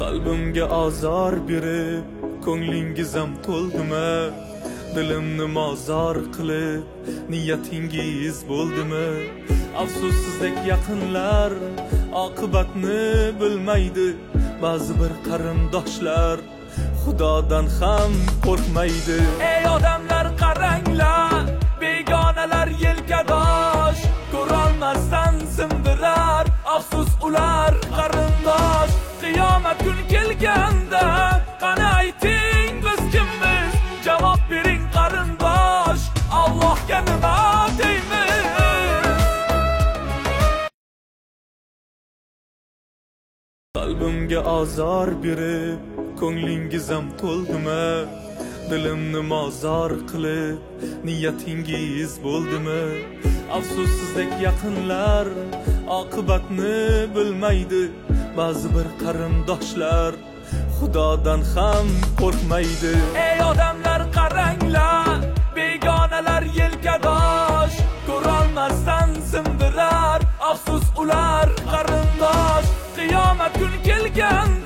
Qalbimga azor berib, ko'nglingiz ham to'ldimi? Dilimni mozor qilib, niyatingiz bo'ldimi? Afsussizdek yaqinlar oqibatni bilmaydi. Ba'zi bir qarindoshlar Xudodan ham qo'rqmaydi. Ey odamlar qaranglar, begonalar yelkadosh, ko'rolmasdan sindirar, afsus ular qarindosh. Qiyomat kun kelganda qani ayting biz kimmiz? Javob bering qarindosh, Allohga nima deymiz? Qalbimga azor berib, ko'nglingiz ham to'ldimi? Dilimni mozor qilib, niyatingiz bo'ldimi? Afsussizdek yaqinlar oqibatni bilmaydi. Ba'zi bir qarindoshlar Xudodan ham qo'rqmaydi. Ey odamlar qaranglar, begonalar yelkadosh, ko'rolmasdan sindirar, afsus ular qarindosh. Qiyomat kun kelgan